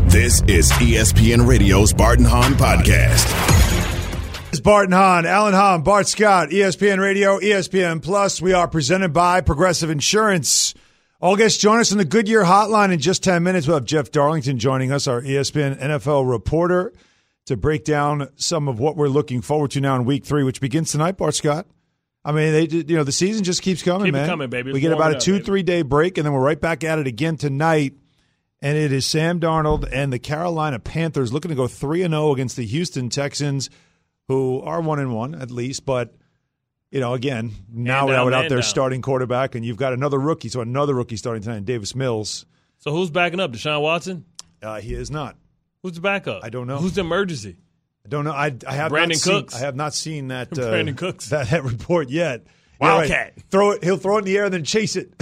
This is ESPN Radio's Bart and Hahn podcast. It's Bart and Hahn, Alan Hahn, Bart Scott, ESPN Radio, ESPN Plus. We are presented by Progressive Insurance. All guests join us on the Goodyear Hotline in just 10 minutes. We'll have Jeff Darlington joining us, our ESPN NFL reporter, to break down some of what we're looking forward to now in Week 3, which begins tonight, Bart Scott. I mean, the season just keeps coming, man. Keep it coming, baby. We get about a 2-3 day break, and then we're right back at it again tonight. And it is Sam Darnold and the Carolina Panthers looking to go 3-0 against the Houston Texans, who are 1-1 at least. But, again, now without their starting quarterback, and you've got another rookie. So another rookie starting tonight, Davis Mills. So who's backing up? Deshaun Watson? He is not. Who's the backup? I don't know. Who's the emergency? I don't know. I have Brandon Cooks. I have not seen that Brandon Cooks that report yet. Wildcat. Right. He'll throw it in the air and then chase it.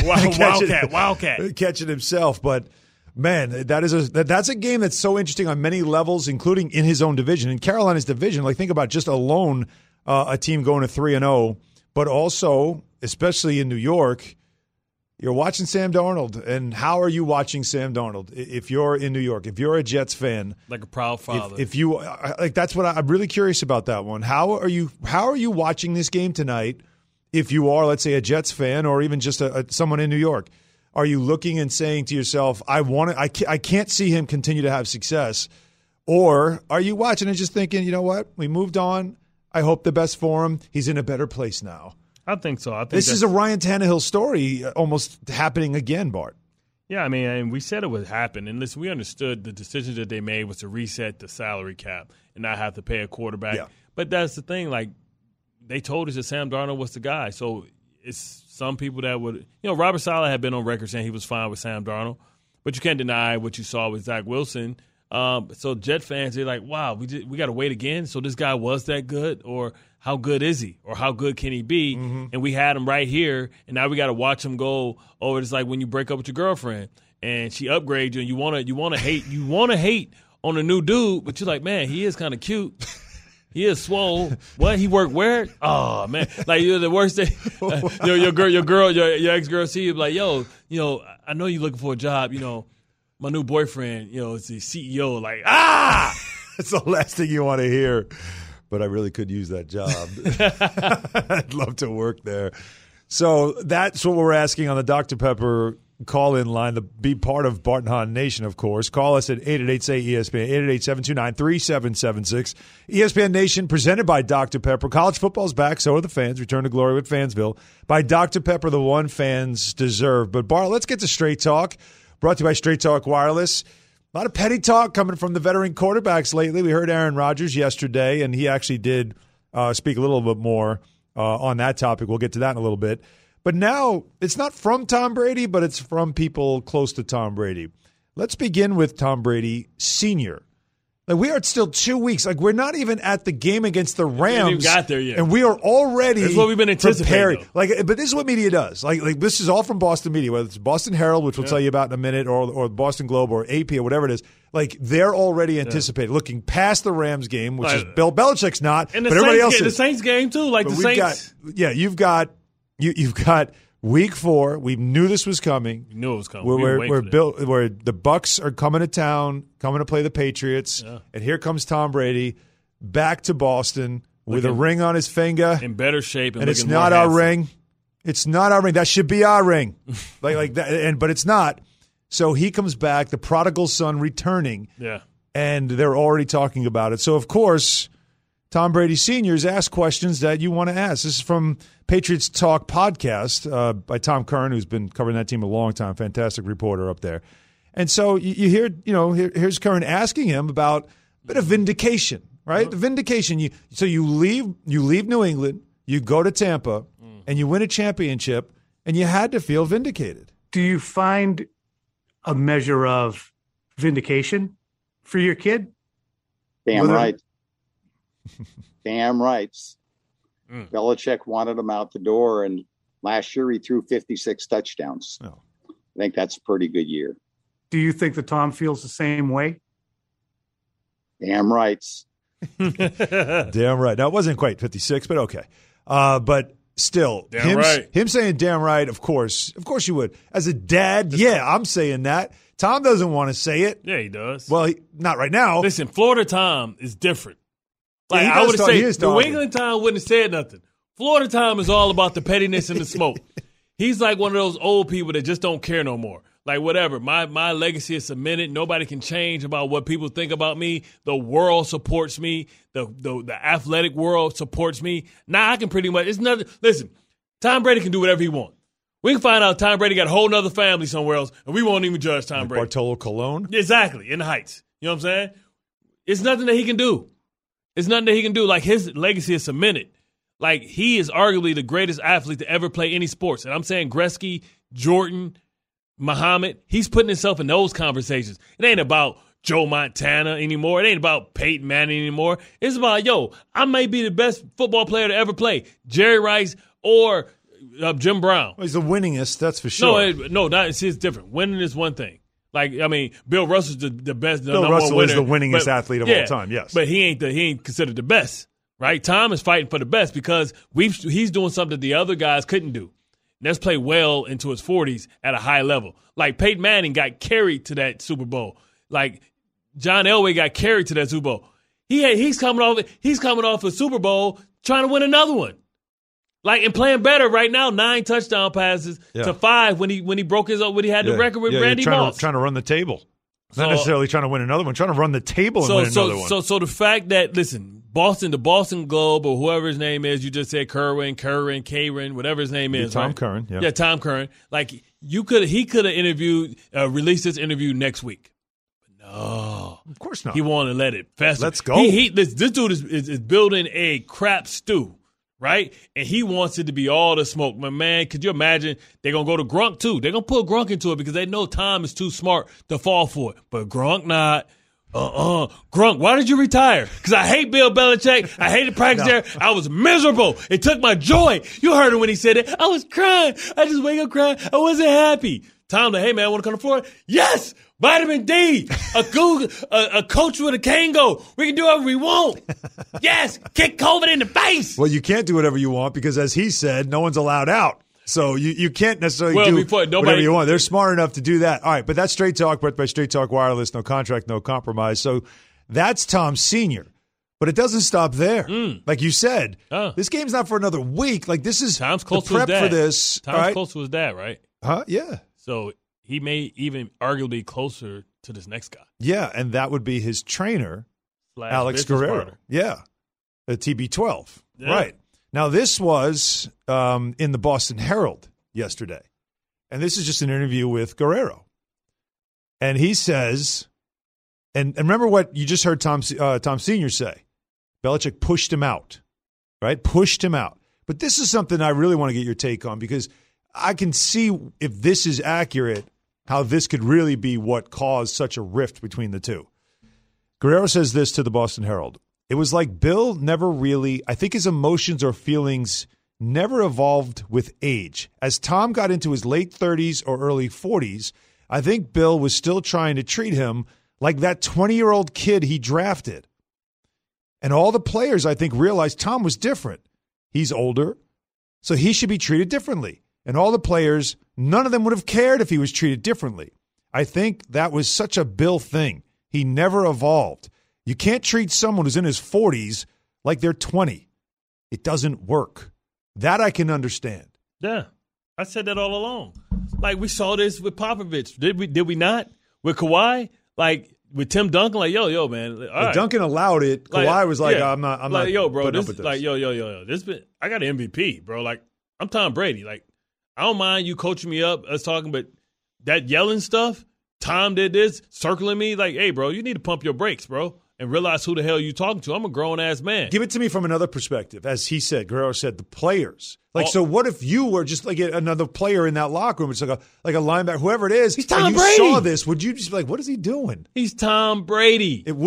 Wildcat. Catch it himself. But man, that's a game that's so interesting on many levels, including in his own division. In Carolina's division, think about just alone a team going to 3-0, but also, especially in New York, you're watching Sam Darnold. And how are you watching Sam Darnold if you're in New York? If you're a Jets fan, like a proud father. If you that's what I'm really curious about that one. How are you watching this game tonight? If you are, let's say, a Jets fan or even just someone in New York, are you looking and saying to yourself, I can't see him continue to have success? Or are you watching and just thinking, you know what? We moved on. I hope the best for him. He's in a better place now. I think so. This is a Ryan Tannehill story almost happening again, Bart. Yeah, I mean, and we said it would happen. And listen, we understood the decision that they made was to reset the salary cap and not have to pay a quarterback. Yeah. But that's the thing. They told us that Sam Darnold was the guy. So it's some people that would – Robert Saleh had been on record saying he was fine with Sam Darnold. But you can't deny what you saw with Zach Wilson. So Jet fans, they're like, wow, we got to wait again? So this guy was that good? Or how good is he? Or how good can he be? Mm-hmm. And we had him right here, and now we got to watch him go over. It's like when you break up with your girlfriend and she upgrades you, and you want to hate on a new dude, but you're like, man, he is kind of cute. He is swole. What? He worked where? Oh man! You're the worst thing. Your ex-girl see you like, yo, I know you're looking for a job. My new boyfriend, is the CEO. That's the last thing you want to hear. But I really could use that job. I'd love to work there. So that's what we're asking on the Dr. Pepper call-in line to be part of Bart and Hahn Nation, of course. Call us at 888-SAY-ESPN, 888-729-3776. ESPN Nation presented by Dr. Pepper. College football's back, so are the fans. Return to glory with Fansville. By Dr. Pepper, the one fans deserve. But, Bart, let's get to Straight Talk. Brought to you by Straight Talk Wireless. A lot of petty talk coming from the veteran quarterbacks lately. We heard Aaron Rodgers yesterday, and he actually did speak a little bit more on that topic. We'll get to that in a little bit. But now it's not from Tom Brady, but it's from people close to Tom Brady. Let's begin with Tom Brady Sr. We are still 2 weeks. we're not even at the game against the Rams. We haven't even got there yet. And we are already That's what we've been anticipating. But this is what media does. This is all from Boston media, whether it's Boston Herald, which we'll tell you about in a minute, or Boston Globe or AP or whatever it is. They're already anticipating, looking past the Rams game, which is Bill Belichick's not, and but everybody else is. The Saints game, too. The Saints. You've got Week 4. We knew this was coming. We knew it was coming. Where the Bucks are coming to town, coming to play the Patriots, and here comes Tom Brady back to Boston with a ring on his finger, in better shape, and it's not our ring. It's not our ring. That should be our ring, like that. But it's not. So he comes back, the prodigal son returning, and they're already talking about it. So of course, Tom Brady Sr. is asked questions that you want to ask. This is from Patriots Talk podcast by Tom Curran, who's been covering that team a long time, fantastic reporter up there. And so you hear, here's Curran asking him about a bit of vindication, right? The vindication. You leave New England, you go to Tampa, and you win a championship, and you had to feel vindicated. Do you find a measure of vindication for your kid? Damn right. Damn right. Belichick wanted him out the door, and last year he threw 56 touchdowns. Oh. I think that's a pretty good year. Do you think that Tom feels the same way? Damn right. Damn right. Now, it wasn't quite 56, but okay. But still, him saying damn right, of course you would. As a dad, I'm saying that. Tom doesn't want to say it. Yeah, he does. Well, not right now. Listen, Florida Tom is different. Like Yeah, he I does would talk- he say, is New talking. England Tom wouldn't have said nothing. Florida Tom is all about the pettiness and the smoke. He's like one of those old people that just don't care no more. Like, whatever. My legacy is cemented. Nobody can change about what people think about me. The world supports me. The athletic world supports me. Now I can pretty much – it's nothing – listen, Tom Brady can do whatever he wants. We can find out Tom Brady got a whole nother family somewhere else, and we won't even judge Tom Brady. Bartolo Colon. Exactly, in the Heights. You know what I'm saying? It's nothing that he can do. It's nothing that he can do. Like, his legacy is cemented. Like, he is arguably the greatest athlete to ever play any sports. And I'm saying Gretzky, Jordan, Muhammad, he's putting himself in those conversations. It ain't about Joe Montana anymore. It ain't about Peyton Manning anymore. It's about, yo, I may be the best football player to ever play. Jerry Rice or Jim Brown. Well, he's the winningest, that's for sure. It's different. Winning is one thing. Like, I mean, Bill Russell's the best. The Bill number Russell one is winner, the winningest but, athlete of all time, yes. But he ain't considered the best, right? Tom is fighting for the best because he's doing something that the other guys couldn't do. Let's play well into his 40s at a high level. Like, Peyton Manning got carried to that Super Bowl. Like, John Elway got carried to that Super Bowl. He's coming off a Super Bowl trying to win another one. Like, and playing better right now, 9 touchdown passes to 5 when he broke his when he had the record with Randy Moss. Trying to run the table. Not necessarily trying to win another one, trying to run the table and win another one. So the fact that, listen, the Boston Globe or whoever his name is, you just said Curran, whatever his name is. Tom right? Curran, yeah. Yeah, Tom Curran. Like, he could have released this interview next week. But no. Of course not. He wanted to let it fester. Let's go. This dude is building a crap stew. Right? And he wants it to be all the smoke. My man, could you imagine? They're going to go to Gronk, too. They're going to put Gronk into it because they know Tom is too smart to fall for it. But Gronk not. Gronk, why did you retire? Because I hate Bill Belichick. I hated practice there. I was miserable. It took my joy. You heard him when he said it. I was crying. I just wake up crying. I wasn't happy. Tom, hey, man, want to come to Florida? Yes! Vitamin D, a coach with a Kango. We can do whatever we want. Yes, kick COVID in the face. Well, you can't do whatever you want because, as he said, no one's allowed out. So you can't necessarily do whatever you want. They're smart enough to do that. All right, but that's Straight Talk, brought by Straight Talk Wireless. No contract, no compromise. So that's Tom Sr., but it doesn't stop there. Like you said, this game's not for another week. Like, this is Tom's close the prep to his dad. for this. Tom's close to his dad, right? Huh? Yeah. So he may even arguably closer to this next guy. Yeah, and that would be his trainer, Alex business Guerrero. partner. Yeah, the TB12. Yeah. Right. Now, this was in the Boston Herald yesterday, and this is just an interview with Guerrero. And he says, and remember what you just heard Tom Sr. say, Belichick pushed him out, right? Pushed him out. But this is something I really want to get your take on because I can see if this is accurate, how this could really be what caused such a rift between the two. Guerrero says this to the Boston Herald. It was like Bill never really, I think his emotions or feelings never evolved with age. As Tom got into his late 30s or early 40s, I think Bill was still trying to treat him like that 20-year-old kid he drafted. And all the players, I think, realized Tom was different. He's older, so he should be treated differently. And all the players, none of them would have cared if he was treated differently. I think that was such a Bill thing. He never evolved. You can't treat someone who's in his 40s like they're 20. It doesn't work. That I can understand. Yeah, I said that all along. Like, we saw this with Popovich. Did we not? With Kawhi? Like, with Tim Duncan? Like, yo, man. All right. Duncan allowed it. Kawhi was like, I'm not like, yo, bro, putting this, up with this. Like, yo. I got an MVP, bro. Like, I'm Tom Brady. Like, I don't mind you coaching me up, us talking, but that yelling stuff, Tom did this, circling me, like, hey, bro, you need to pump your brakes, bro, and realize who the hell you talking to. I'm a grown-ass man. Give it to me from another perspective. As he said, Guerrero said, the players. Like, so what if you were just like another player in that locker room? It's like a linebacker, whoever it is. He's Tom and you Brady. saw this. Would you just be like, what is he doing? He's Tom Brady. You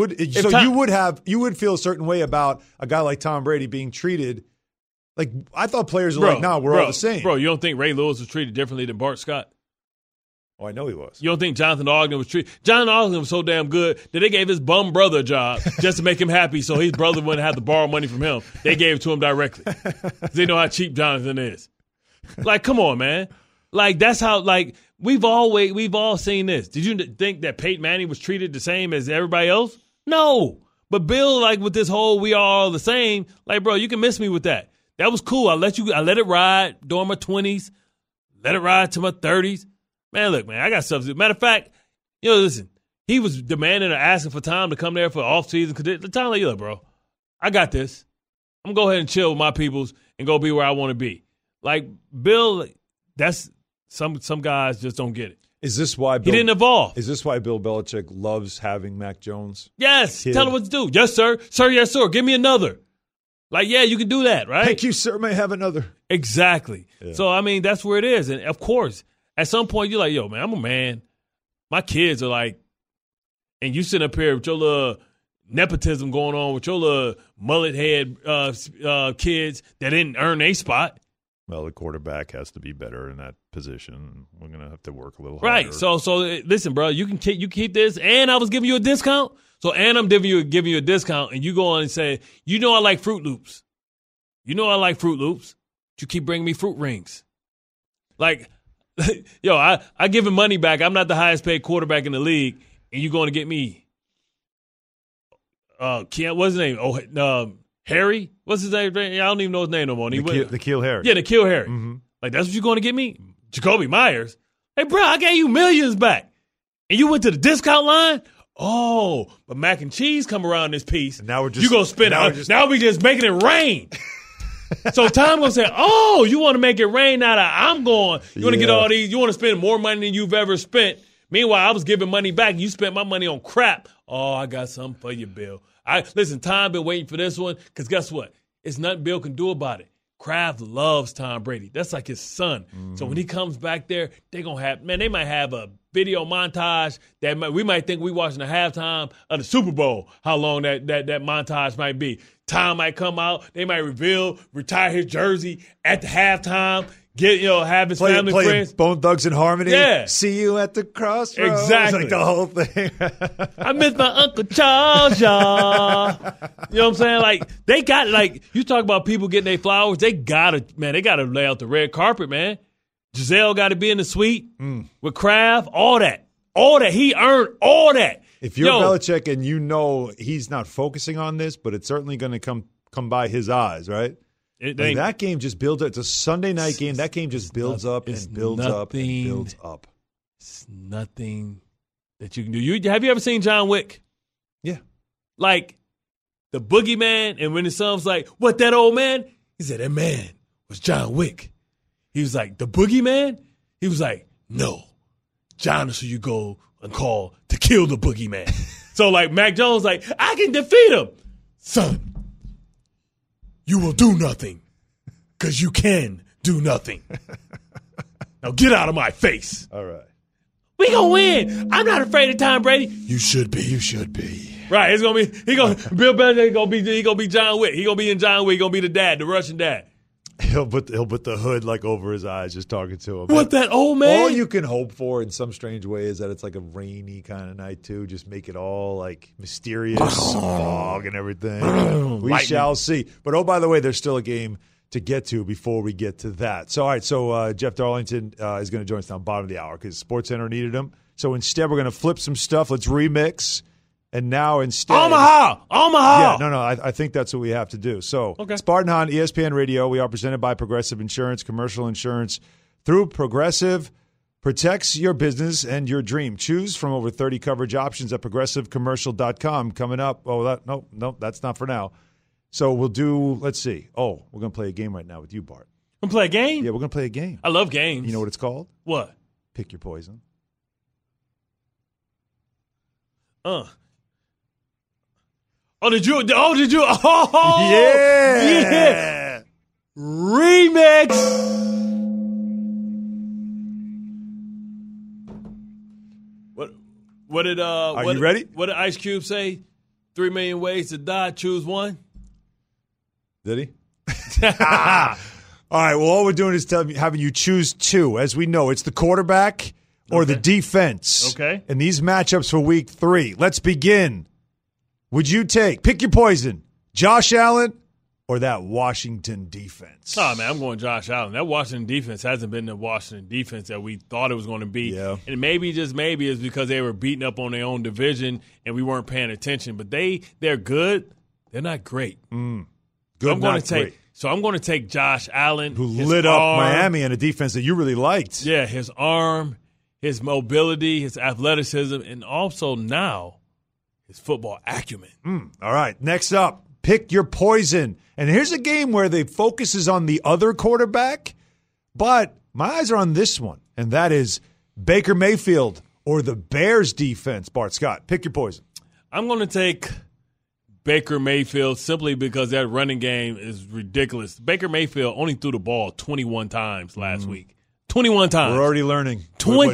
would feel a certain way about a guy like Tom Brady being treated. Like, I thought players were like, no, we're all the same. Bro, you don't think Ray Lewis was treated differently than Bart Scott? Oh, I know he was. You don't think Jonathan Ogden was treated? Jonathan Ogden was so damn good that they gave his bum brother a job just to make him happy so his brother wouldn't have to borrow money from him. They gave it to him directly. They know how cheap Jonathan is. Like, come on, man. Like, that's how, like, we've all seen this. Did you think that Peyton Manning was treated the same as everybody else? No. But Bill, like with this whole we are all the same, like, bro, you can miss me with that. That was cool. I let it ride during my 20s, let it ride to my 30s. Man, look, man, I got stuff to do. Matter of fact, listen, he was demanding or asking for time to come there for off-season. The time, like, look, bro, I got this. I'm going to go ahead and chill with my peoples and go be where I want to be. Like, Bill, that's some guys just don't get it. Is this why he didn't evolve? Is this why Bill Belichick loves having Mac Jones? Yes. Tell him what to do. Yes, sir. Sir, yes, sir. Give me another. Like, yeah, you can do that, right? Thank you, sir. May have another. Exactly. Yeah. So, I mean, that's where it is. And, of course, at some point, you're like, yo, man, I'm a man. My kids are like, and you sitting up here with your little nepotism going on with your little mullet head kids that didn't earn a spot. Well, the quarterback has to be better in that position. We're going to have to work a little harder. Right. So listen, bro, you keep this, and I was giving you a discount. So, and I'm giving you a discount, and you go on and say, I like Fruit Loops. I like Fruit Loops. But you keep bringing me fruit rings. Like, yo, I give him money back. I'm not the highest paid quarterback in the league, and you going to get me. What's his name? Harry? What's his name? I don't even know his name no more. N'Keal Harry. Yeah, N'Keal Harry. Mm-hmm. Like, that's what you're going to get me? Jacoby Myers. Hey, bro, I gave you millions back. And you went to the discount line? Oh, but mac and cheese come around this piece. And now we're just, you going to spend it. Now we just making it rain. So Tom going to say, oh, you want to make it rain now that I'm going. You want to get all these. You want to spend more money than you've ever spent. Meanwhile, I was giving money back. You spent my money on crap. Oh, I got something for you, Bill. Listen, Tom been waiting for this one because guess what? It's nothing Bill can do about it. Kraft loves Tom Brady. That's like his son. Mm-hmm. So when he comes back there, they might have a video montage that we might think we watching the halftime of the Super Bowl, how long that montage might be. Tom might come out. They might retire his jersey at the halftime. Have his family friends. Bone Thugs and Harmony. Yeah. See you at the crossroads. Exactly. Like the whole thing. I miss my Uncle Charles, y'all. You know what I'm saying? Like, they got, like, you talk about people getting their flowers. They got to lay out the red carpet, man. Giselle got to be in the suite with Kraft, all that. All that. He earned all that. If you're Belichick and he's not focusing on this, but it's certainly going to come by his eyes, right? That game just builds up. It's a Sunday night game. That game just builds up and builds up and builds up. It's nothing that you can do. Have you ever seen John Wick? Yeah. Like the boogeyman, and when his son's like, what, that old man? He said, that man was John Wick. He was like, the boogeyman? He was like, no. John is who you go and call to kill the boogeyman. So like Mac Jones like, I can defeat him. Son. You will do nothing because you can do nothing. Now get out of my face. All right. We gonna win. I'm not afraid of Tom Brady. You should be. You should be. Right. It's gonna be. Bill Belichick gonna be John Wick. He gonna be in John Wick. He gonna be the dad, the Russian dad. He'll put the hood like over his eyes, just talking to him. What, that old man? All you can hope for in some strange way is that it's like a rainy kind of night too. Just make it all like mysterious, fog and everything. We shall see. But by the way, there's still a game to get to before we get to that. So all right, so Jeff Darlington is going to join us down bottom of the hour because SportsCenter needed him. So instead, we're going to flip some stuff. Let's remix. And now instead, Omaha. Yeah, no. I think that's what we have to do. So, okay. Spartan Hahn, ESPN Radio. We are presented by Progressive Insurance, commercial insurance through Progressive. Protects your business and your dream. Choose from over 30 coverage options at progressivecommercial.com. Coming up. Oh, no, that's not for now. So we'll do. Let's see. Oh, we're gonna play a game right now with you, Bart. We're gonna play a game. Yeah, we're gonna play a game. I love games. You know what it's called? What? Pick your poison. Oh, did you? Oh, yeah. Remix. What did Are you ready? What did Ice Cube say? 3 million ways to die. Choose one. Did he? All right. Well, all we're doing is having you choose two. As we know, it's the quarterback or the defense. Okay. And these matchups for week 3. Let's begin. Would you pick your poison, Josh Allen or that Washington defense? Oh, man, I'm going Josh Allen. That Washington defense hasn't been the Washington defense that we thought it was going to be. Yeah. And maybe, just maybe, it's because they were beating up on their own division and we weren't paying attention. But they're good. They're not great. Good, So I'm going not to take. great. So I'm going to take Josh Allen, Who his lit up arm, Miami in a defense that you really liked. Yeah, his arm, his mobility, his athleticism, and also now his football acumen. All right, next up, pick your poison. And here's a game where the focus is on the other quarterback, but my eyes are on this one, and that is Baker Mayfield or the Bears defense. Bart Scott, pick your poison. I'm going to take Baker Mayfield simply because that running game is ridiculous. Baker Mayfield only threw the ball 21 times last week. 21 times. We're already learning.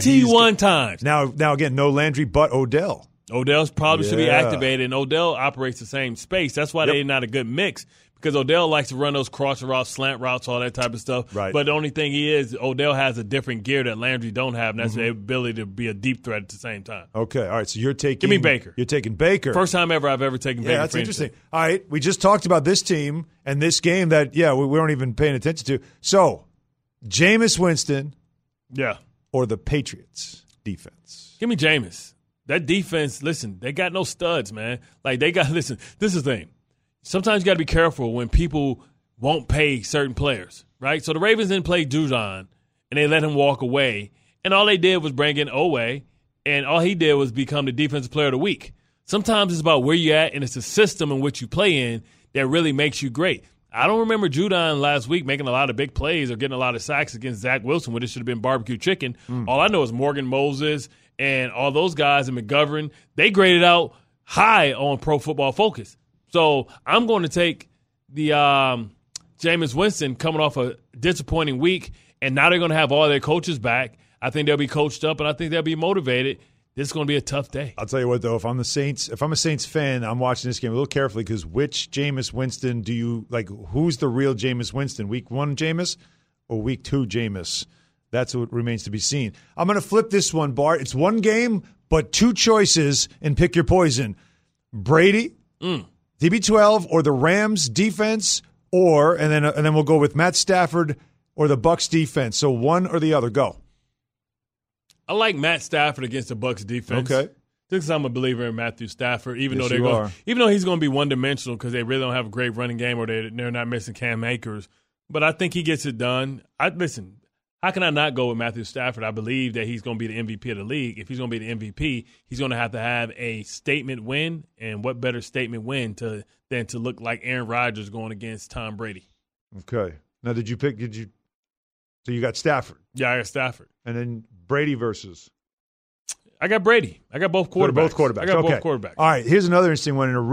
21 times. Now again, no Landry, but Odell. Odell's probably should be Yeah. activated, and Odell operates the same space. That's why they're not a good mix, because Odell likes to run those cross routes, slant routes, all that type of stuff. Right. But the only thing Odell has a different gear that Landry don't have, and that's the ability to be a deep threat at the same time. Okay, all right, so you're taking Give me Baker. You're taking Baker. First time ever I've ever taken Baker. Yeah, that's for interesting. anything. All right, we just talked about this team and this game that, we weren't even paying attention to. So, Jameis Winston Yeah. or the Patriots defense? Give me Jameis. That defense, listen, they got no studs, man. Like, listen, this is the thing. Sometimes you got to be careful when people won't pay certain players, right? So the Ravens didn't play Judon, and they let him walk away. And all they did was bring in Owe, and all he did was become the defensive player of the week. Sometimes it's about where you're at, and it's a system in which you play in that really makes you great. I don't remember Judon last week making a lot of big plays or getting a lot of sacks against Zach Wilson when it should have been barbecue chicken. All I know is Morgan Moses and all those guys and McGovern, they graded out high on Pro Football Focus. So I'm going to take the Jameis Winston coming off a disappointing week, and now they're going to have all their coaches back. I think they'll be coached up, and I think they'll be motivated. This is going to be a tough day. I'll tell you what, though, if I'm a Saints fan, I'm watching this game a little carefully because which Jameis Winston do you like? Who's the real Jameis Winston? Week 1 Jameis or week 2 Jameis? That's what remains to be seen. I'm going to flip this one, Bart. It's one game, but 2 choices and pick your poison. Brady, TB12, or the Rams defense, and then we'll go with Matt Stafford or the Bucs defense. So one or the other. Go. I like Matt Stafford against the Bucs defense. Okay. Just because I'm a believer in Matthew Stafford, even Yes, though you are. even though he's going to be one-dimensional because they really don't have a great running game or they're not missing Cam Akers. But I think he gets it done. Listen, how can I not go with Matthew Stafford? I believe that he's going to be the MVP of the league. If he's going to be the MVP, he's going to have a statement win, and what better statement win than to look like Aaron Rodgers going against Tom Brady. Okay. Now, so you got Stafford. Yeah, I got Stafford. And then Brady versus. I got Brady. I got both quarterbacks. They're both quarterbacks. I got Okay. both quarterbacks. All right. Here's another interesting one, and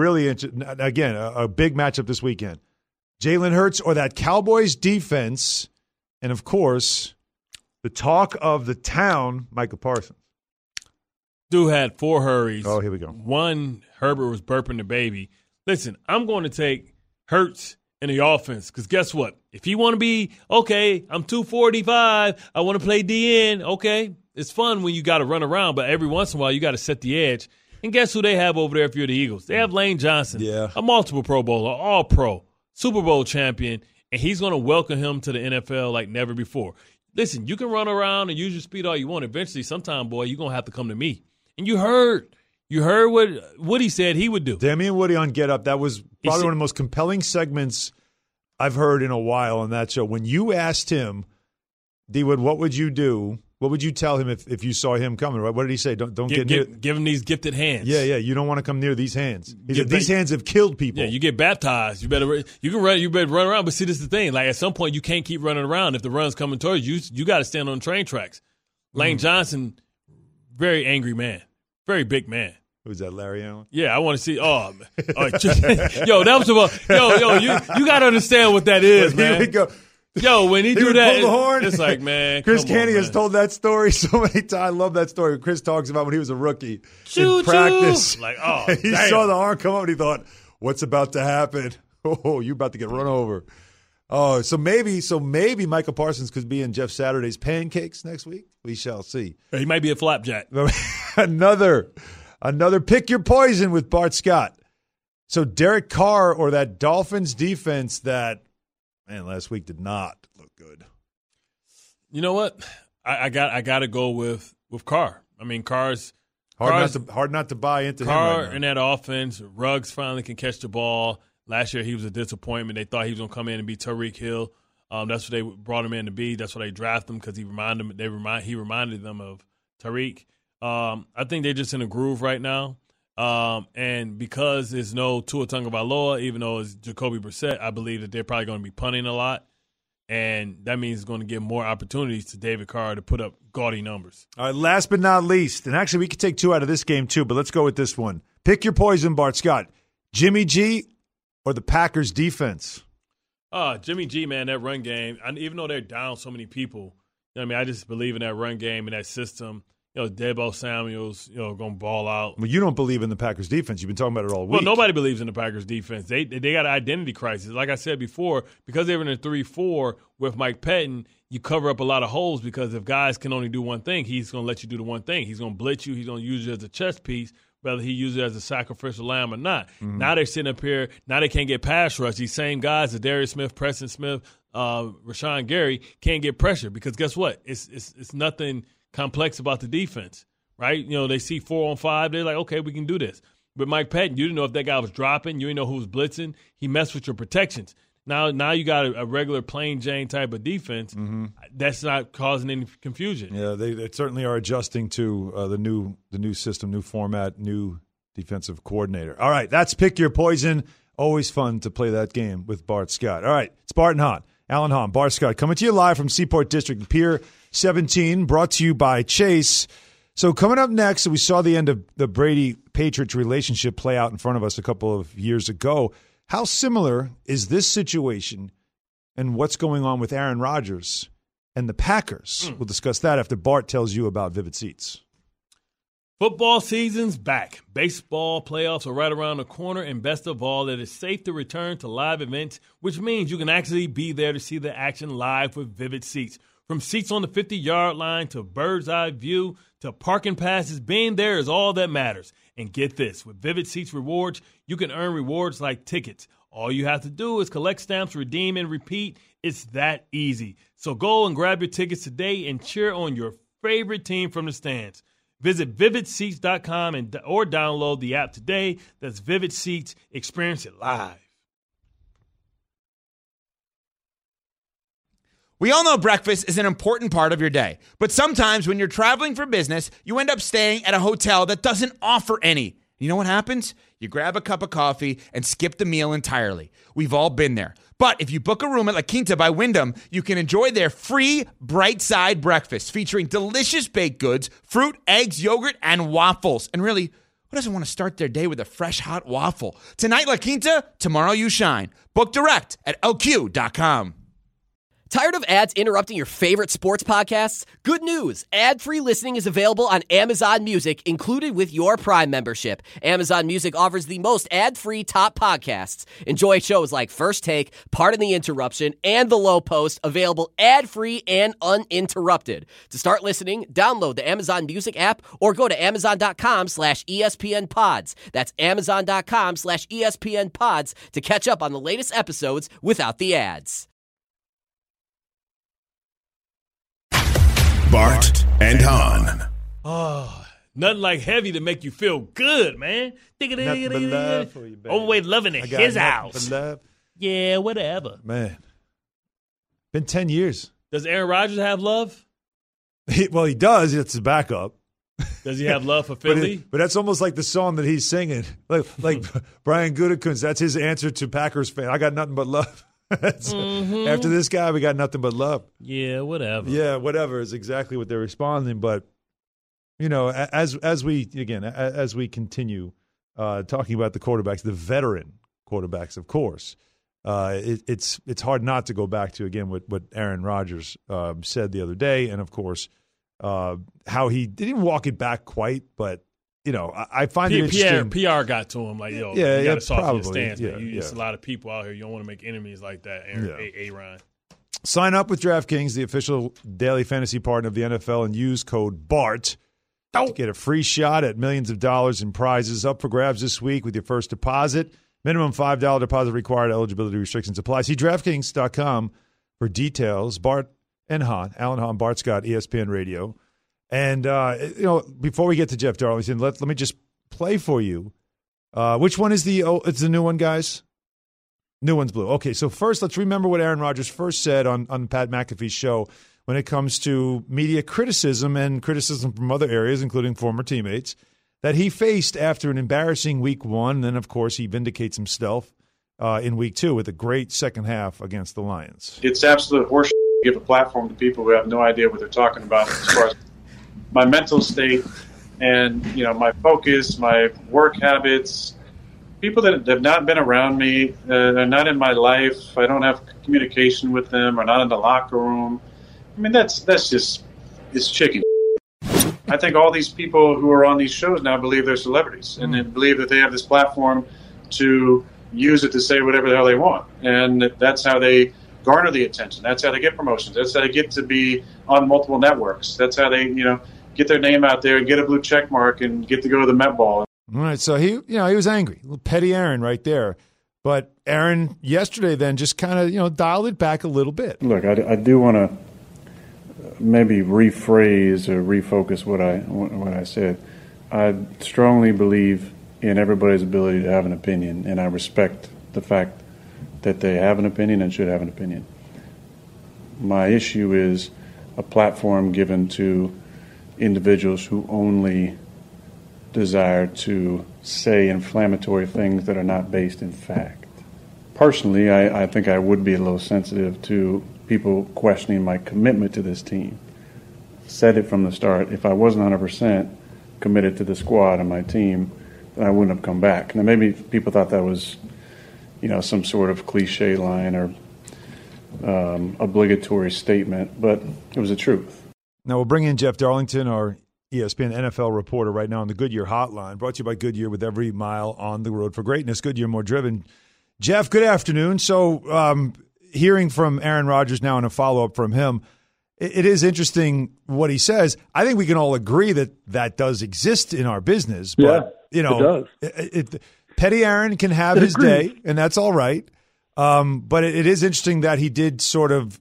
a big matchup this weekend. Jalen Hurts or that Cowboys defense, and of course, the talk of the town, Michael Parsons. Dude had 4 hurries. Oh, here we go. One, Herbert was burping the baby. Listen, I'm going to take Hurts in the offense because guess what? If you want to be, okay, I'm 245, I want to play DN, okay. It's fun when you got to run around, but every once in a while you got to set the edge. And guess who they have over there if you're the Eagles? They have Lane Johnson, a multiple Pro Bowler, All-Pro, Super Bowl champion, and he's going to welcome him to the NFL like never before. Listen, you can run around and use your speed all you want. Eventually, sometime, boy, you're going to have to come to me. And you heard what Woody said he would do. Damian Woody on Get Up. That was probably one of the most compelling segments I've heard in a while on that show. When you asked him, D-Wood, what would you do? What would you tell him if you saw him coming? Right? What did he say? Don't get near. Give him these gifted hands. Yeah. You don't want to come near these hands. He said, these hands have killed people. Yeah, you get baptized. You better run around. But see, this is the thing. Like at some point, you can't keep running around. If the run's coming towards you, you got to stand on train tracks. Lane Johnson, very angry man, very big man. Who's that, Larry Allen? Yeah, I want to see. Yo, that was about. You got to understand what that is, man. Here we go. Yo, when he do would that, pull the horn. it's like, man. Chris come Canty on, has man. told that story so many times. I love that story. Chris talks about when he was a rookie Choo-choo. in practice. Like, oh, he damn. saw the arm come up and he thought, "What's about to happen? Oh, you're about to get run over." Oh, so maybe Michael Parsons could be in Jeff Saturday's pancakes next week. We shall see. He might be a flapjack. Another pick your poison with Bart Scott. So Derek Carr or that Dolphins defense that, man, last week did not look good. You know what? I got to go with Carr. I mean, Carr's hard not to buy into Carr him right in now. that offense. Ruggs finally can catch the ball. Last year he was a disappointment. They thought he was going to come in and be Tyreek Hill. That's what they brought him in to be. That's why they drafted him, because he reminded them of Tyreek. I think they're just in a groove right now. And because there's no Tua Tagovailoa, even though it's Jacoby Brissett, I believe that they're probably going to be punting a lot. And that means it's going to give more opportunities to David Carr to put up gaudy numbers. All right, last but not least, and actually we could take 2 out of this game too, but let's go with this one. Pick your poison, Bart Scott. Jimmy G or the Packers defense? Jimmy G, man, that run game, even though they're down so many people, you know what I mean, I just believe in that run game and that system. Deebo Samuel's, going to ball out. Well, you don't believe in the Packers defense. You've been talking about it all week. Well, nobody believes in the Packers defense. They got an identity crisis. Like I said before, because they were in a 3-4 with Mike Pettin, you cover up a lot of holes, because if guys can only do one thing, he's going to let you do the one thing. He's going to blitz you. He's going to use it as a chess piece, whether he uses it as a sacrificial lamb or not. Mm-hmm. Now they're sitting up here. Now they can't get pass rush. These same guys, Darius Smith, Preston Smith, Rashawn Gary, can't get pressure, because guess what? It's nothing complex about the defense. Right? They see 4-on-5. They're like, okay, we can do this. But Mike Pettin, you didn't know if that guy was dropping. You didn't know who was blitzing. He messed with your protections. Now you got a regular plain Jane type of defense. Mm-hmm. That's not causing any confusion. Yeah, they certainly are adjusting to the new system, new format, new defensive coordinator. All right, that's Pick Your Poison. Always fun to play that game with Bart Scott. All right, it's Bart and Hahn. Alan Hahn, Bart Scott, coming to you live from Seaport District, Pier 17, brought to you by Chase. So coming up next, we saw the end of the Brady-Patriots relationship play out in front of us a couple of years ago. How similar is this situation and what's going on with Aaron Rodgers and the Packers? We'll discuss that after Bart tells you about Vivid Seats. Football season's back. Baseball playoffs are right around the corner, and best of all, it is safe to return to live events, which means you can actually be there to see the action live with Vivid Seats. From seats on the 50-yard line to bird's eye view to parking passes, being there is all that matters. And get this, with Vivid Seats Rewards, you can earn rewards like tickets. All you have to do is collect stamps, redeem, and repeat. It's that easy. So go and grab your tickets today and cheer on your favorite team from the stands. Visit VividSeats.com or download the app today. That's Vivid Seats. Experience it live. We all know breakfast is an important part of your day, but sometimes when you're traveling for business, you end up staying at a hotel that doesn't offer any. You know what happens? You grab a cup of coffee and skip the meal entirely. We've all been there. But if you book a room at La Quinta by Wyndham, you can enjoy their free Bright Side breakfast featuring delicious baked goods, fruit, eggs, yogurt, and waffles. And really, who doesn't want to start their day with a fresh hot waffle? Tonight, La Quinta, tomorrow you shine. Book direct at LQ.com. Tired of ads interrupting your favorite sports podcasts? Good news! Ad-free listening is available on Amazon Music, included with your Prime membership. Amazon Music offers the most ad-free top podcasts. Enjoy shows like First Take, Pardon the Interruption, and The Low Post, available ad-free and uninterrupted. To start listening, download the Amazon Music app or go to Amazon.com/ESPN Pods. That's Amazon.com/ESPN Pods to catch up on the latest episodes without the ads. Bart and Hahn. Oh, nothing like heavy to make you feel good, man. Nothing but love for you, baby. Overweight loving at his house. Yeah, whatever. Man, been 10 years. Does Aaron Rodgers have love? Well, he does. It's his backup. Does he have love for Philly? But that's almost like the song that he's singing. Like Brian Gutekunst, that's his answer to Packers fan. I got nothing but love. After this guy, we got nothing but love. Yeah, whatever. Yeah, whatever is exactly what they're responding. But as we continue talking about the quarterbacks, the veteran quarterbacks, of course, it's hard not to go back to again what Aaron Rodgers said the other day, and of course how he didn't walk it back quite, but. I find it interesting. PR got to him, you got to soften your stance. It's a lot of people out here. You don't want to make enemies like that, Aaron. Sign up with DraftKings, the official daily fantasy partner of the NFL, and use code BART to get a free shot at millions of dollars in prizes up for grabs this week with your first deposit. Minimum $5 deposit required. Eligibility restrictions apply. See DraftKings.com for details. Bart and Hahn, Alan Hahn, Bart Scott, ESPN Radio. And, before we get to Jeff Darlington, let me just play for you. Which one is it's the new one, guys? New one's blue. Okay, so first let's remember what Aaron Rodgers first said on Pat McAfee's show when it comes to media criticism and criticism from other areas, including former teammates, that he faced after an embarrassing week 1. And then, of course, he vindicates himself in week 2 with a great second half against the Lions. It's absolute horseshit to give a platform to people who have no idea what they're talking about as far as my mental state and, my focus, my work habits. People that have not been around me, they're not in my life, I don't have communication with them, or not in the locker room. I mean, that's just, it's chicken. I think all these people who are on these shows now believe they're celebrities, and they believe that they have this platform to use it to say whatever the hell they want. And that's how they garner the attention. That's how they get promotions. That's how they get to be on multiple networks. That's how they, get their name out there and get a blue check mark and get to go to the Met Ball. All right, so he was angry. A little petty Aaron right there. But Aaron yesterday then just kind of, dialed it back a little bit. Look, I do want to maybe rephrase or refocus what I said. I strongly believe in everybody's ability to have an opinion, and I respect the fact that they have an opinion and should have an opinion. My issue is a platform given to individuals who only desire to say inflammatory things that are not based in fact. Personally, I think I would be a little sensitive to people questioning my commitment to this team. Said it from the start, if I wasn't 100% committed to the squad and my team, then I wouldn't have come back. Now, maybe people thought that was, some sort of cliche line or obligatory statement, but it was the truth. Now we'll bring in Jeff Darlington, our ESPN NFL reporter right now on the Goodyear Hotline, brought to you by Goodyear, with every mile on the road for greatness. Goodyear, more driven. Jeff, good afternoon. So hearing from Aaron Rodgers now and a follow-up from him, it is interesting what he says. I think we can all agree that does exist in our business. But, it does. Petty Aaron can have his day, and that's all right. But it is interesting that he did sort of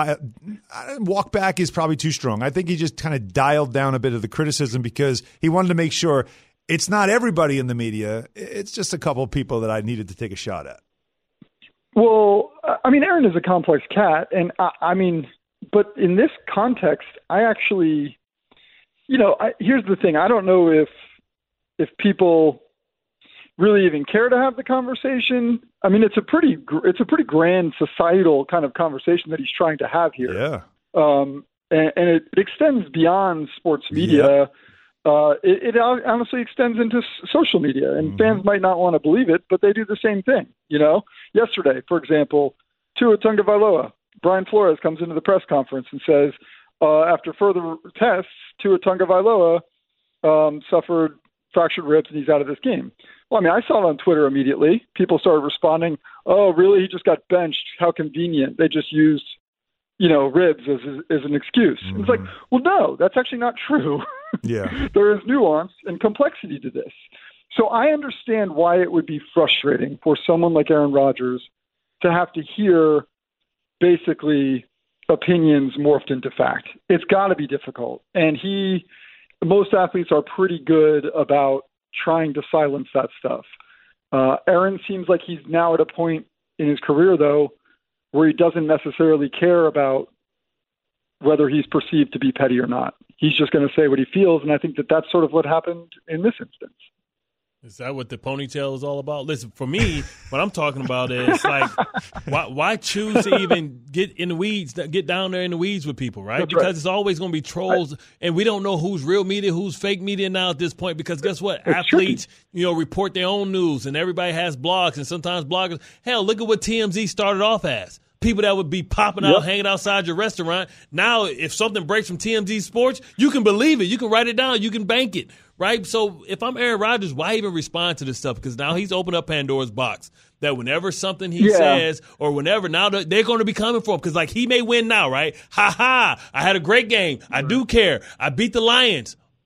walk back is probably too strong. I think he just kind of dialed down a bit of the criticism because he wanted to make sure it's not everybody in the media. It's just a couple of people that I needed to take a shot at. Well, I mean, Aaron is a complex cat. And but in this context, I actually, here's the thing. I don't know if people really even care to have the conversation. I mean, it's a pretty grand societal kind of conversation that he's trying to have here. Yeah. And it extends beyond sports media. Yeah. It honestly extends into social media, and fans might not want to believe it, but they do the same thing. Yesterday, for example, Tua Tagovailoa, Brian Flores comes into the press conference and says, after further tests, Tua Tagovailoa suffered fractured ribs and he's out of this game. Well, I mean, I saw it on Twitter immediately. People started responding, "Oh, really? He just got benched. How convenient. They just used, ribs as an excuse." It's like, well, no, that's actually not true. Yeah. There is nuance and complexity to this. So I understand why it would be frustrating for someone like Aaron Rodgers to have to hear basically opinions morphed into fact. It's got to be difficult. And most athletes are pretty good about trying to silence that stuff. Aaron seems like he's now at a point in his career, though, where he doesn't necessarily care about whether he's perceived to be petty or not. He's just going to say what he feels, and I think that that's sort of what happened in this instance. Is that what the ponytail is all about? Listen, for me, what I'm talking about is like, why choose to even get in the weeds, get down there in the weeds with people, right? That's because right. It's always going to be trolls, and we don't know who's real media, who's fake media now at this point. Because guess what? It's Athletes, report their own news, and everybody has blogs, and sometimes bloggers. Hell, look at what TMZ started off as. People that would be popping out, hanging outside your restaurant. Now, if something breaks from TMZ Sports, you can believe it. You can write it down. You can bank it, right? So if I'm Aaron Rodgers, why even respond to this stuff? Because now he's opened up Pandora's box. That whenever something he says or whenever, now they're going to be coming for him. Because, like, he may win now, right? Ha-ha, I had a great game. I do care. I beat the Lions.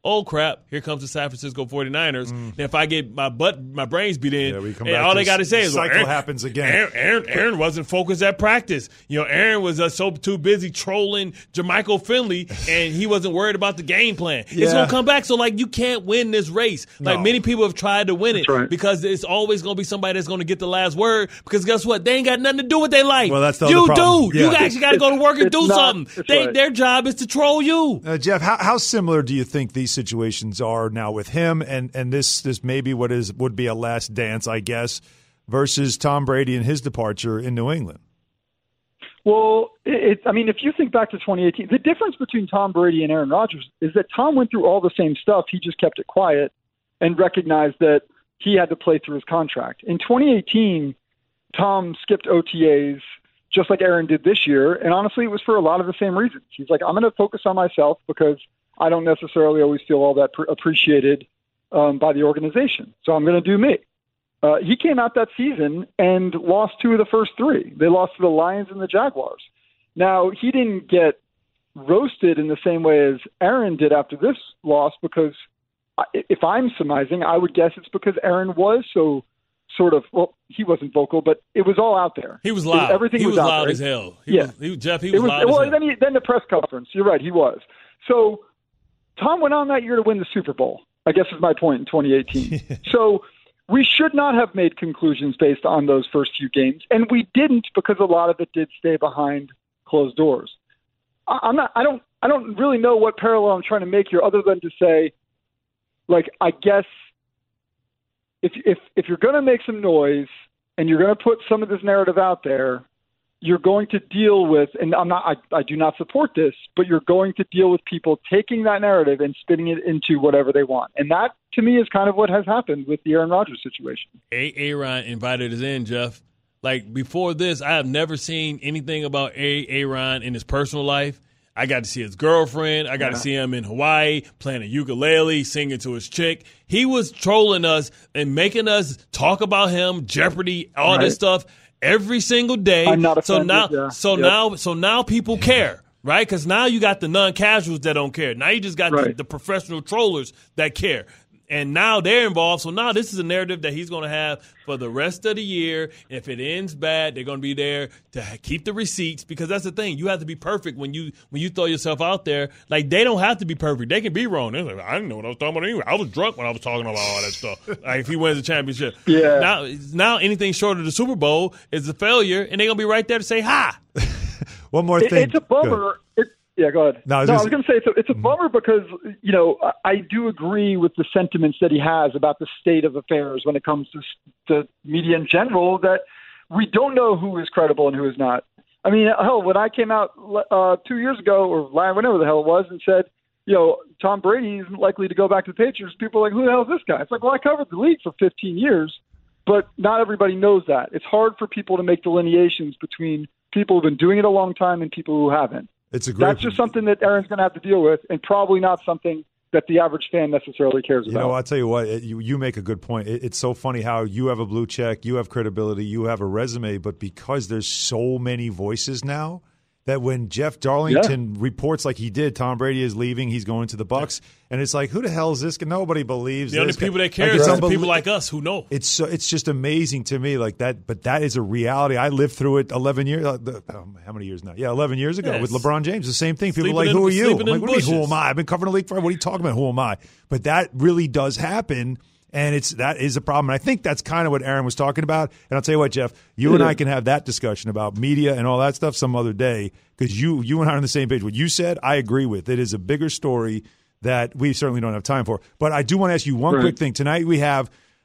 oh crap, here comes the San Francisco 49ers. And if I get my brains beat in, we come and back all to they got to say is, cycle happens again. Aaron wasn't focused at practice. Aaron was so too busy trolling Jermichael Finley, and he wasn't worried about the game plan. It's going to come back. So, you can't win this race. Many people have tried to win it because it's always going to be somebody that's going to get the last word, because guess what? They ain't got nothing to do with their life. Well, that's the you other problem. do. You actually got to go to work and do something. Their job is to troll you. Jeff, how similar do you think these situations are now with him and this maybe would be a last dance, I guess, versus Tom Brady and his departure in New England? Well, if you think back to 2018, the difference between Tom Brady and Aaron Rodgers is that Tom went through all the same stuff. He just kept it quiet and recognized that he had to play through his contract. In 2018, Tom skipped OTAs just like Aaron did this year, and honestly, it was for a lot of the same reasons. He's like, I'm going to focus on myself because I don't necessarily always feel all that appreciated by the organization. So I'm going to do me. He came out that season and lost 2 of the first 3. They lost to the Lions and the Jaguars. Now, he didn't get roasted in the same way as Aaron did after this loss, because if I'm surmising, I would guess it's because Aaron was so sort of, well, he wasn't vocal, but it was all out there. He was loud. Everything was out loud there. As hell. Jeff, he was loud well, as hell. Then the press conference. You're right, he was. So Tom went on that year to win the Super Bowl, I guess is my point, in 2018. So we should not have made conclusions based on those first few games, and we didn't, because a lot of it did stay behind closed doors. I don't really know what parallel I'm trying to make here, other than to say, I guess if you're going to make some noise and you're going to put some of this narrative out there, you're going to deal with, and I do not support this, but you're going to deal with people taking that narrative and spinning it into whatever they want. And that, to me, is kind of what has happened with the Aaron Rodgers situation. Aaron invited us in, Jeff. Before this, I have never seen anything about Aaron in his personal life. I got to see his girlfriend. I got to see him in Hawaii playing a ukulele, singing to his chick. He was trolling us and making us talk about him, Jeopardy, all this stuff every single day. I'm not so now people care, right? Because now you got the non-casuals that don't care. Now you just got the professional trollers that care. And now they're involved. So now this is a narrative that he's going to have for the rest of the year. If it ends bad, they're going to be there to keep the receipts, because that's the thing. You have to be perfect when you throw yourself out there. They don't have to be perfect. They can be wrong. They're I didn't know what I was talking about anyway. I was drunk when I was talking about all that stuff. If he wins the championship. Yeah. Now anything short of the Super Bowl is a failure, and they're going to be right there to say hi. One more thing. It's a bummer. Go ahead. No, I was going to say it's a bummer because, I do agree with the sentiments that he has about the state of affairs when it comes to media in general, that we don't know who is credible and who is not. I mean, hell, when I came out 2 years ago, or whenever the hell it was, and said, Tom Brady isn't likely to go back to the Patriots, people are like, who the hell is this guy? It's like, well, I covered the league for 15 years, but not everybody knows that. It's hard for people to make delineations between people who've been doing it a long time and people who haven't. That's just something that Aaron's going to have to deal with, and probably not something that the average fan necessarily cares about. I'll tell you what, you make a good point. It's so funny how you have a blue check, you have credibility, you have a resume, but because there's so many voices now, that when Jeff Darlington reports like he did, Tom Brady is leaving, he's going to the Bucs, and it's like, who the hell is this guy? Nobody believes the only people that care is the people like us who know. It's just amazing to me, that. But that is a reality. I lived through it 11 years. How many years now? Yeah, 11 years ago with LeBron James. The same thing. People are like, who are you? I'm like, what do you mean, who am I? I've been covering the league forever. What are you talking about? Who am I? But that really does happen. And that is a problem. And I think that's kind of what Aaron was talking about. And I'll tell you what, Jeff, you and I can have that discussion about media and all that stuff some other day, because you and I are on the same page. What you said, I agree with. It is a bigger story that we certainly don't have time for. But I do want to ask you one quick thing. Tonight we have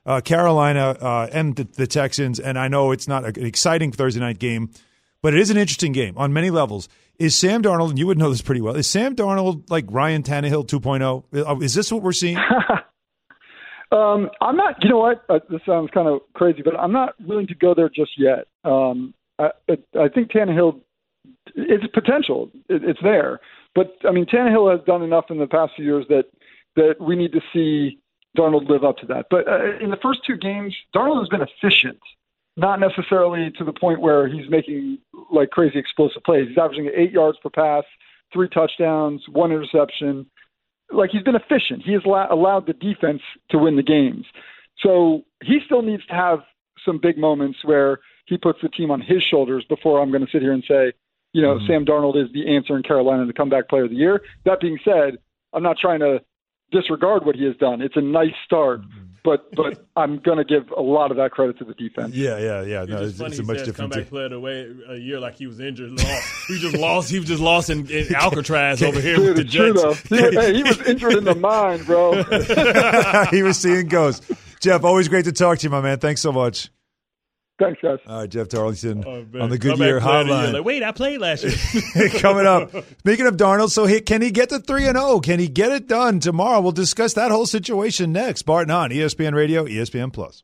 Carolina and the Texans, and I know it's not an exciting Thursday night game, but it is an interesting game on many levels. Is Sam Darnold, and you would know this pretty well, is Sam Darnold like Ryan Tannehill 2.0? Is this what we're seeing? I'm not, you know what, this sounds kind of crazy, but I'm not willing to go there just yet. I think Tannehill, it's potential. It's there. But, I mean, Tannehill has done enough in the past few years that we need to see Darnold live up to that. But in the first 2 games, Darnold has been efficient, not necessarily to the point where he's making, crazy explosive plays. He's averaging 8 yards per pass, 3 touchdowns, 1 interception. he's been efficient. He has allowed the defense to win the games. So he still needs to have some big moments where he puts the team on his shoulders before I'm going to sit here and say, Sam Darnold is the answer in Carolina, the comeback player of the year. That being said, I'm not trying to disregard what he has done. It's a nice start, but I'm going to give a lot of that credit to the defense. Yeah. No, it's a much different comeback team. player of the way a year like he was injured. He was just lost in Alcatraz over here with the Jets. He was injured in the mind, bro. He was seeing ghosts. Jeff, always great to talk to you, my man. Thanks so much. Thanks, guys. All right, Jeff Darlington on the Goodyear Comeback player of the Hotline. year. Like, wait, I played last year. Coming up. Speaking of Darnold, can he get to 3-0? Can he get it done tomorrow? We'll discuss that whole situation next. Bart and Hahn, ESPN Radio, ESPN Plus.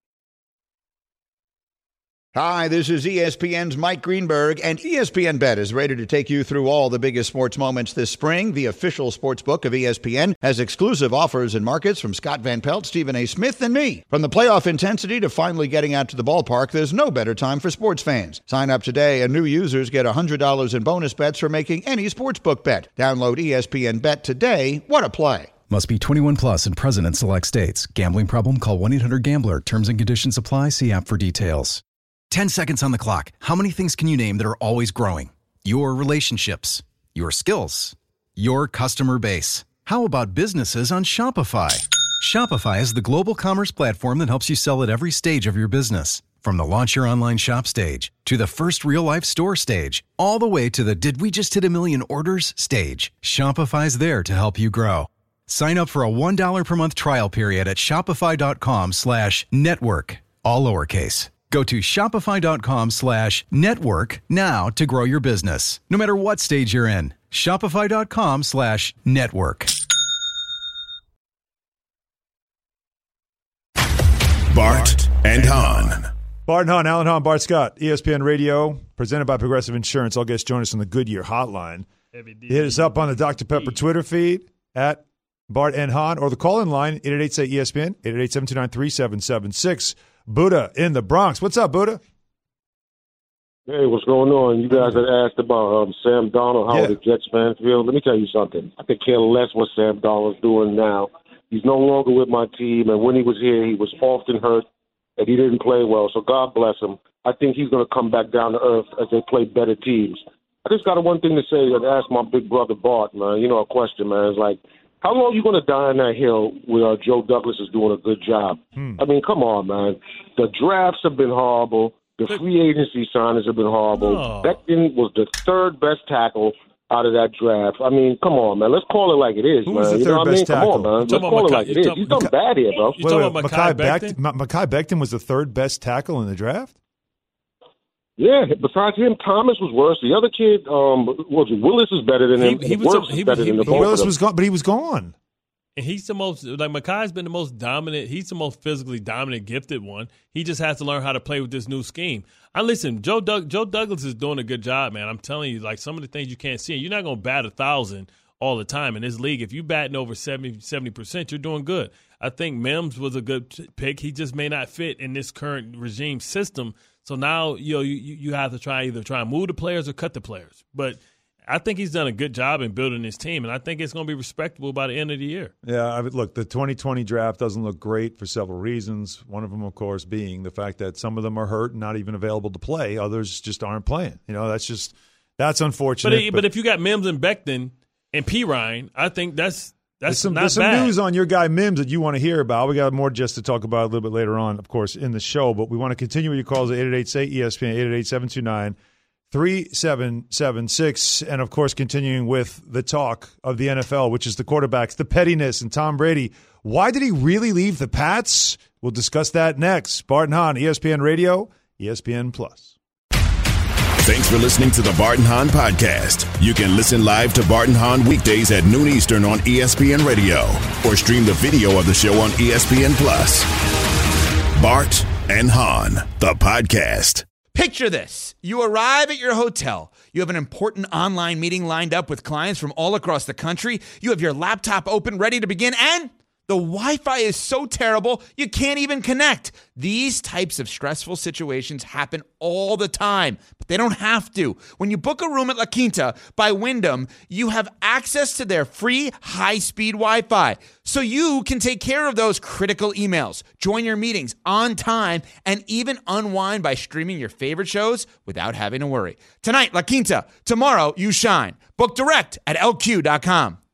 Hi, this is ESPN's Mike Greenberg, and ESPN Bet is ready to take you through all the biggest sports moments this spring. The official sports book of ESPN has exclusive offers and markets from Scott Van Pelt, Stephen A. Smith, and me. From the playoff intensity to finally getting out to the ballpark, there's no better time for sports fans. Sign up today, and new users get $100 in bonus bets for making any sportsbook bet. Download ESPN Bet today. What a play. Must be 21 plus and present in select states. Gambling problem? Call 1-800-GAMBLER. Terms and conditions apply. See app for details. 10 seconds on the clock. How many things can you name that are always growing? Your relationships, your skills, your customer base. How about businesses on Shopify? Shopify is the global commerce platform that helps you sell at every stage of your business. From the launch your online shop stage to the first real-life store stage, all the way to the did we just hit 1 million orders stage. Shopify's there to help you grow. Sign up for a $1 per month trial period at shopify.com/network, all lowercase. Go to shopify.com/network now to grow your business, no matter what stage you're in. Shopify.com/network. Bart and Hahn. Bart and Hahn, Alan Hahn, Bart Scott, ESPN Radio, presented by Progressive Insurance. All guests join us on the Goodyear Hotline. Hit us up on the Dr. Pepper Twitter feed at Bart and Hahn, or the call-in line, 888-ESPN, 888-729-3776. Buddha in the Bronx. What's up, Buddha? Hey, what's going on? You guys had asked about Sam Darnold, how the Jets fans feel. Let me tell you something. I could care less what Sam Darnold's doing now. He's no longer with my team, and when he was here, he was often hurt, and he didn't play well, so God bless him. I think he's going to come back down to earth as they play better teams. I just got one thing to say and ask my big brother Bart, man. A question, man. It's like, how long are you going to die on that hill where Joe Douglas is doing a good job? I mean, come on, man. The drafts have been horrible. The free agency signings have been horrible. Becton was the third best tackle out of that draft. I mean, come on, man. Let's call it like it is, Who man. was the You know what I third mean? best Come on, tackle? man. Let's call it like it is. He's done bad here, bro. You talking about Mekhi Becton? Mekhi Becton was the third best tackle in the draft? Yeah, besides him, Thomas was worse. The other kid, Willis is better than him. Willis was gone, but he was gone. And he's the most, Mekhi's been the most dominant. He's the most physically dominant, gifted one. He just has to learn how to play with this new scheme. Listen, Joe Douglas is doing a good job, man. I'm telling you, some of the things you can't see, and you're not going to bat 1,000 all the time in this league. If you're batting over 70%, you're doing good. I think Mims was a good pick. He just may not fit in this current regime system. So now you have to either try and move the players or cut the players. But I think he's done a good job in building his team, and I think it's going to be respectable by the end of the year. Yeah, look, the 2020 draft doesn't look great for several reasons. One of them, of course, being the fact that some of them are hurt and not even available to play. Others just aren't playing. That's unfortunate. But if you got Mims and Becton and Pirine, I think that's there's some bad. news on your guy Mims that you want to hear about. We got more just to talk about a little bit later on, of course, in the show. But we want to continue with your calls at 888-SAY-ESPN, 888-729-3776. And, of course, continuing with the talk of the NFL, which is the quarterbacks, the pettiness, and Tom Brady. Why did he really leave the Pats? We'll discuss that next. Bart and Hahn, ESPN Radio, ESPN Plus. Thanks for listening to the Bart and Hahn Podcast. You can listen live to Bart and Hahn weekdays at noon Eastern on ESPN Radio or stream the video of the show on ESPN Plus. Bart and Hahn, the podcast. Picture this. You arrive at your hotel. You have an important online meeting lined up with clients from all across the country. You have your laptop open, ready to begin, and The Wi-Fi is so terrible, you can't even connect. These types of stressful situations happen all the time, but they don't have to. When you book a room at La Quinta by Wyndham, you have access to their free high-speed Wi-Fi, so you can take care of those critical emails, join your meetings on time, and even unwind by streaming your favorite shows without having to worry. Tonight, La Quinta. Tomorrow, you shine. Book direct at LQ.com.